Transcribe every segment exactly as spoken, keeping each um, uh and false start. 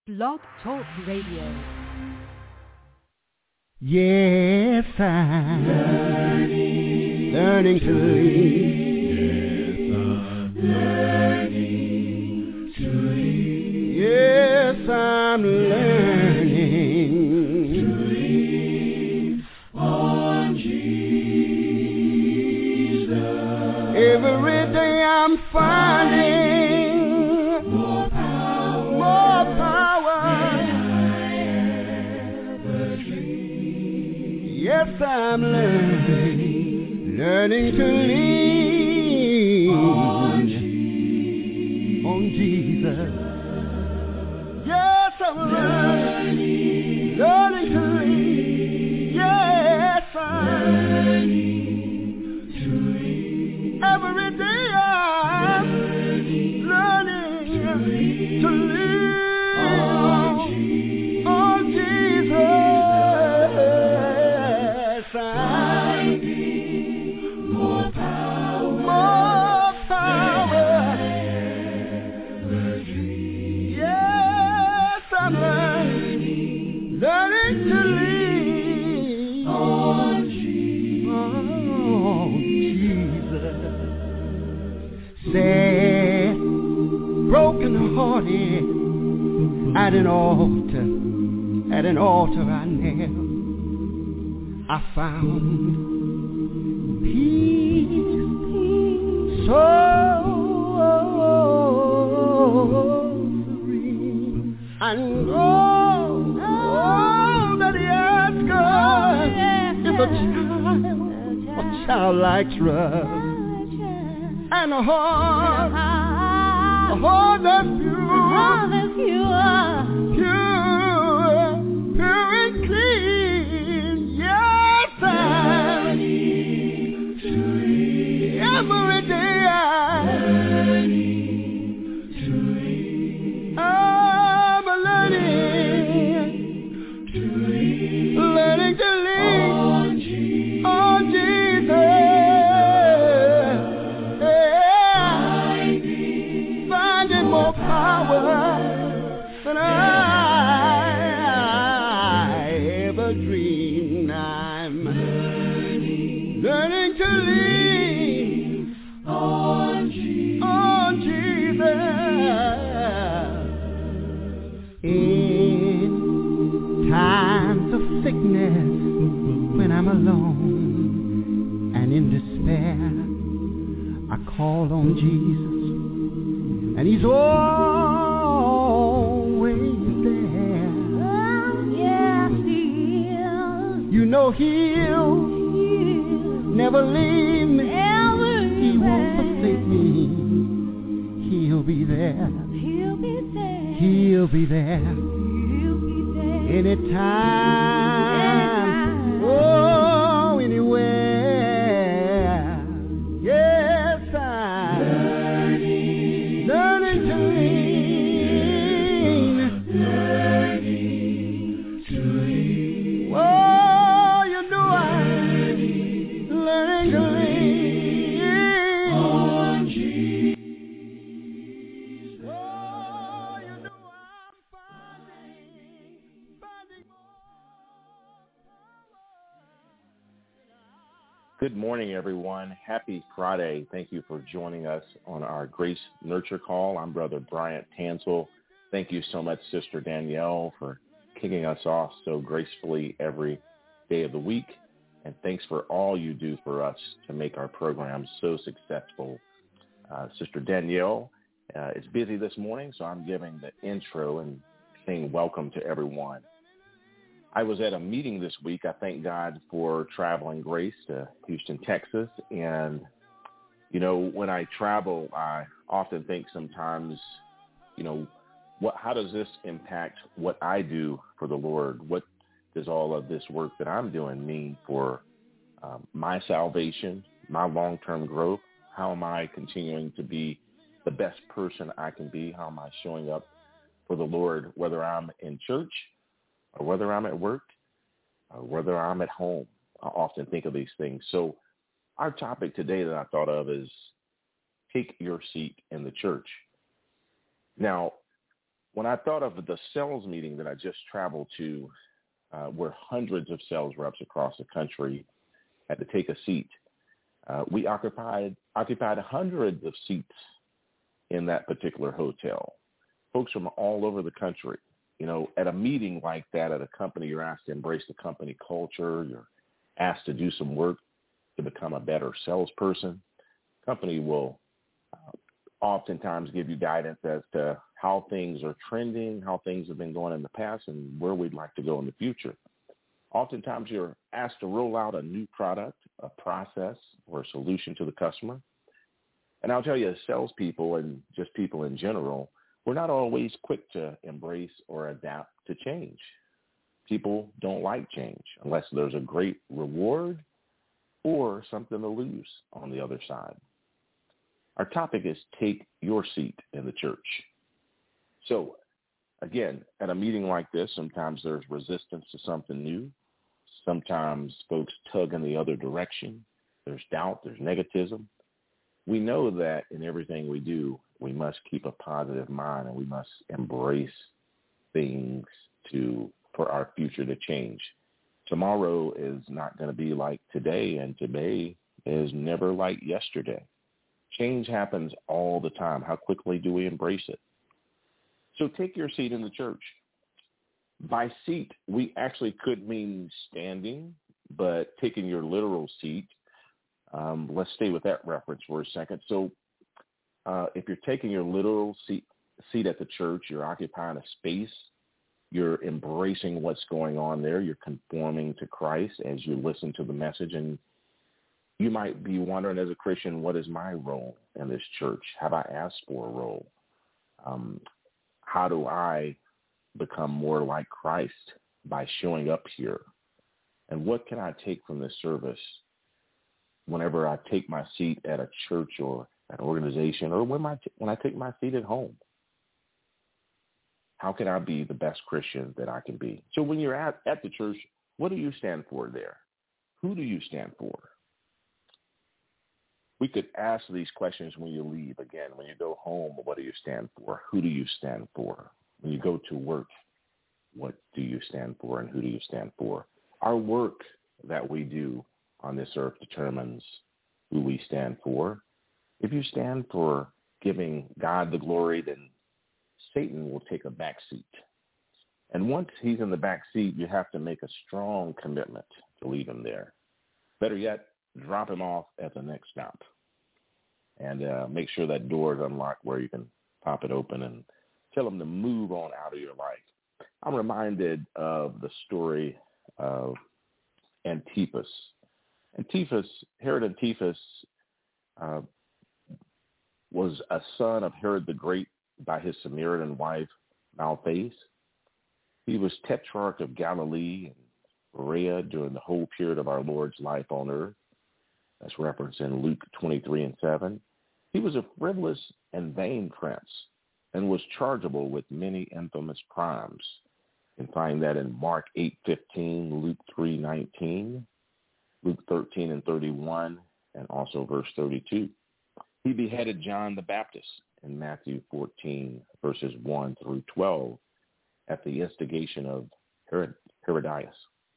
Blog Talk Radio. Yes, I'm learning, learning to lead. Yes, I'm learning to lead. Yes, I'm learning to lead on Jesus. Every day I'm finding more power, more power. Yes, I'm learning, learning to lean on Jesus. On Jesus. Yes, I'm learning, learning to lean. Yes, I'm learning to lean. Every day I'm learning to lean on Jesus. On Jesus. More power, more power. Yes, I'm learning, learning to lean on Jesus. Sad, broken hearted, at an altar, at an altar I knelt. I found peace, peace, so free, and all, all that he asks God is a child, a childlike trust, and a heart, a heart that's pure, pure, pure and clean. Yes, I need to read. Every day I'm learning to read. I'm learning to read. Learning to lean on Jesus. On Jesus. Yeah. Finding more power than I ever dreamed. I'm learning, learning to lean on Jesus. On Jesus. In times of sickness, when I'm alone and in despair, I call on Jesus, and He's always there. Yes, He is. You know He'll never leave me. He won't forsake me. He'll be there. He'll be there. He'll be there. Anytime. Oh, anywhere. Yes, I'm learning, learning to lean, learning to lean. Oh, you know I'm learning to lean on Jesus. Oh, you know I'm finding, finding Good morning, everyone. Happy Friday. Thank you for joining us on our Grace Nurture Call. I'm Brother Bryant Tansel. Thank you so much, Sister Danielle, for kicking us off so gracefully every day of the week. And thanks for all you do for us to make our program so successful. Uh, Sister Danielle uh, is busy this morning, so I'm giving the intro and saying welcome to everyone. I was at a meeting this week. I thank God for traveling grace to Houston, Texas. And, you know, when I travel, I often think sometimes, you know, what, how does this impact what I do for the Lord? What does all of this work that I'm doing mean for um, my salvation, my long-term growth? How am I continuing to be the best person I can be? How am I showing up for the Lord, whether I'm in church or whether I'm at work, or whether I'm at home? I often think of these things. So our topic today that I thought of is take your seat in the church. Now, When I thought of the sales meeting that I just traveled to, uh, where hundreds of sales reps across the country had to take a seat, uh, we occupied occupied hundreds of seats in that particular hotel. Folks from all over the country. You know, at a meeting like that at a company, you're asked to embrace the company culture. You're asked to do some work to become a better salesperson. Company will uh, oftentimes give you guidance as to how things are trending, how things have been going in the past, and where we'd like to go in the future. Oftentimes you're asked to roll out a new product, a process, or a solution to the customer. And I'll tell you, as salespeople and just people in general, we're not always quick to embrace or adapt to change. People don't like change unless there's a great reward or something to lose on the other side. Our topic is take your seat in the church. So, again, at a meeting like this, sometimes there's resistance to something new. Sometimes folks tug in the other direction. There's doubt, there's negativism. We know that in everything we do, we must keep a positive mind and we must embrace things to for our future to change. Tomorrow is not going to be like today, and today is never like yesterday. Change happens all the time. How quickly do we embrace it? So take your seat in the church. By seat, we actually could mean standing, but taking your literal seat, um, let's stay with that reference for a second. So uh, if you're taking your literal seat, seat at the church, you're occupying a space, you're embracing what's going on there, you're conforming to Christ as you listen to the message, and you might be wondering as a Christian, what is my role in this church? Have I asked for a role? Um, how do I become more like Christ by showing up here? And what can I take from this service whenever I take my seat at a church or an organization, or when, my t- when I take my seat at home? How can I be the best Christian that I can be? So when you're at, at the church, what do you stand for there? Who do you stand for? We could ask these questions when you leave. Again, when you go home, what do you stand for? Who do you stand for? When you go to work, what do you stand for and who do you stand for? Our work that we do on this earth determines who we stand for. If you stand for giving God the glory, then Satan will take a back seat. And once he's in the back seat, you have to make a strong commitment to leave him there. Better yet, drop him off at the next stop and uh, make sure that door is unlocked where you can pop it open and tell him to move on out of your life. I'm reminded of the story of Antipas. Antipas, Herod Antipas, uh, was a son of Herod the Great by his Samaritan wife, Malthus. He was tetrarch of Galilee and Perea during the whole period of our Lord's life on earth. That's referenced in Luke twenty-three and seven. He was a frivolous and vain prince and was chargeable with many infamous crimes. You can find that in Mark eight fifteen, Luke three nineteen, Luke thirteen and thirty-one, and also verse thirty-two. He beheaded John the Baptist in Matthew fourteen, verses one through twelve, at the instigation of Herod, Herodias.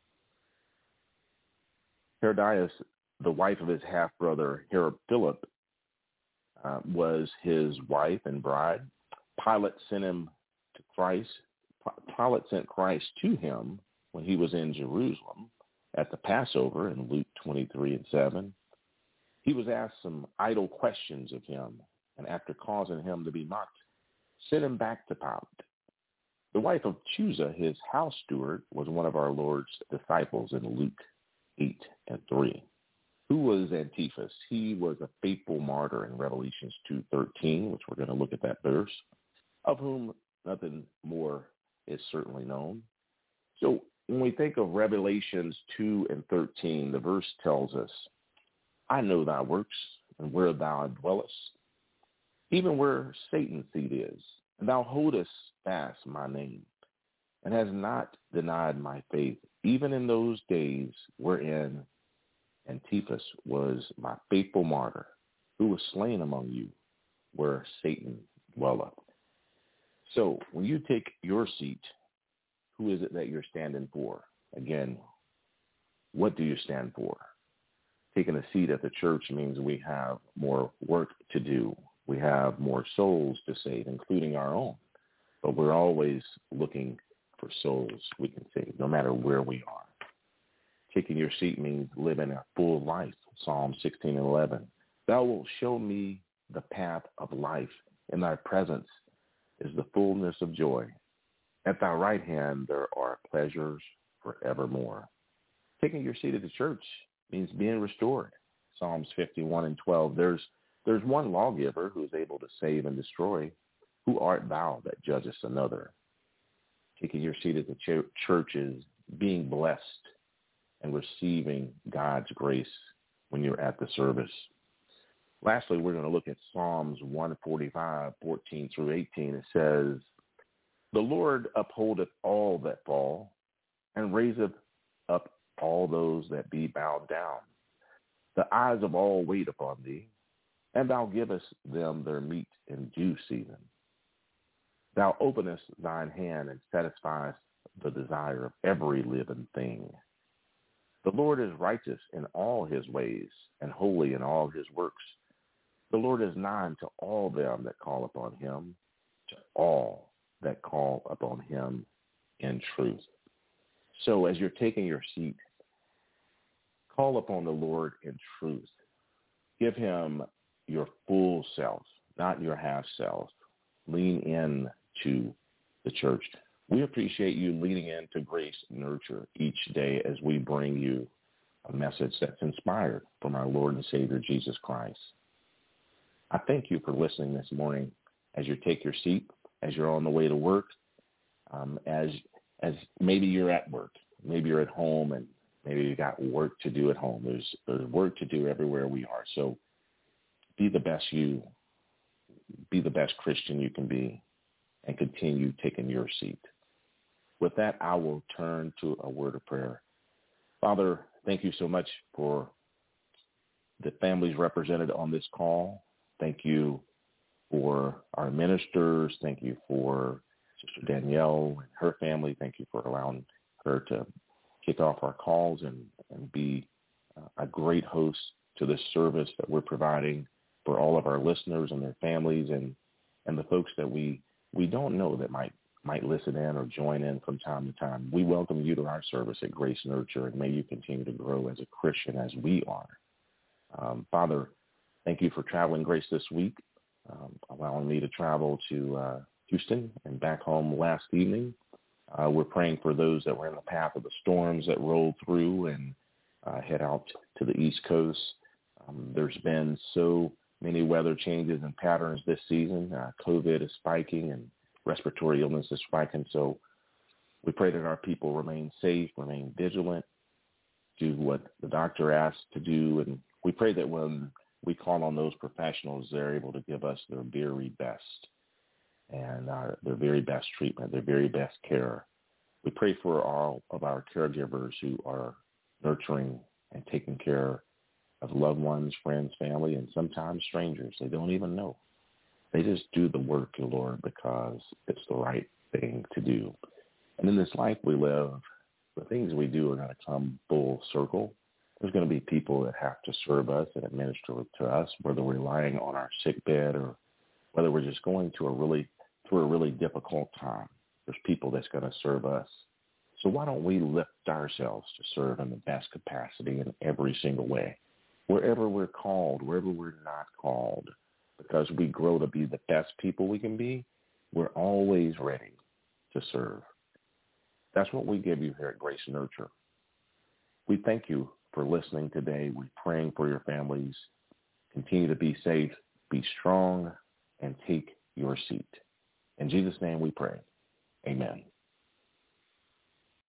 Herodias, the wife of his half-brother Herod Philip, uh, was his wife and bride. Pilate sent him to Christ. Pilate sent Christ to him when he was in Jerusalem at the Passover in Luke twenty-three and seven. He was asked some idle questions of him, and after causing him to be mocked, sent him back to Pilate. The wife of Chusa, his house steward, was one of our Lord's disciples in Luke eight and three. Who was Antipas? He was a faithful martyr in Revelations two thirteen, which we're going to look at that verse, of whom nothing more is certainly known. So when we think of Revelations two and thirteen, the verse tells us, I know thy works and where thou dwellest, even where Satan's seat is, and thou holdest fast my name, and hast not denied my faith, even in those days wherein Antipas was my faithful martyr, who was slain among you, where Satan dwelleth. So when you take your seat, who is it that you're standing for? Again, what do you stand for? Taking a seat at the church means we have more work to do. We have more souls to save, including our own. But we're always looking for souls we can save, no matter where we are. Taking your seat means living a full life. Psalm sixteen and eleven. Thou wilt show me the path of life. In thy presence is the fullness of joy. At thy right hand there are pleasures forevermore. Taking your seat at the church means being restored. Psalms fifty-one and twelve. There's there's one lawgiver who is able to save and destroy. Who art thou that judgest another? Taking your seat at the ch- church is being blessed and receiving God's grace when you're at the service. Lastly, we're going to look at Psalms one forty-five, fourteen through eighteen. It says, the Lord upholdeth all that fall, and raiseth up all those that be bowed down. The eyes of all wait upon thee, and thou givest them their meat in due season. Thou openest thine hand and satisfiest the desire of every living thing. The Lord is righteous in all his ways, and holy in all his works. The Lord is nigh to all them that call upon him, to all that call upon him in truth. So as you're taking your seat, call upon the Lord in truth. Give him your full self, not your half self. Lean in to the church. We appreciate you leaning into Grace Nurture each day as we bring you a message that's inspired from our Lord and Savior, Jesus Christ. I thank you for listening this morning as you take your seat, as you're on the way to work, um, as as maybe you're at work, maybe you're at home, and maybe you got work to do at home. There's, there's work to do everywhere we are. So be the best you, be the best Christian you can be, and continue taking your seat. With that, I will turn to a word of prayer. Father, thank you so much for the families represented on this call. Thank you for our ministers. Thank you for Sister Danielle and her family. Thank you for allowing her to kick off our calls and, and be uh, a great host to this service that we're providing for all of our listeners and their families and, and the folks that we, we don't know that might might listen in or join in from time to time. We welcome you to our service at Grace Nurture, and may you continue to grow as a Christian as we are. Um, Father, thank you for traveling grace this week, um, allowing me to travel to uh, Houston and back home last evening. Uh, we're praying for those that were in the path of the storms that rolled through and uh, head out to the East Coast. Um, there's been so many weather changes and patterns this season. Uh, COVID is spiking and respiratory illness is spiking. So we pray that our people remain safe, remain vigilant, do what the doctor asks to do. And we pray that when we call on those professionals, they're able to give us their very best and our, their very best treatment, their very best care. We pray for all of our caregivers who are nurturing and taking care of loved ones, friends, family, and sometimes strangers they don't even know. They just do the work, Lord, because it's the right thing to do. And in this life we live, the things we do are going to come full circle. There's going to be people that have to serve us and administer to us, whether we're lying on our sick bed or whether we're just going to a really through a really difficult time. There's people that's going to serve us. So why don't we lift ourselves to serve in the best capacity in every single way, wherever we're called, wherever we're not called, because we grow to be the best people we can be. We're always ready to serve. That's what we give you here at Grace Nurture. We thank you for listening today. We're praying for your families. Continue to be safe, be strong, and take your seat. In Jesus' name we pray. Amen.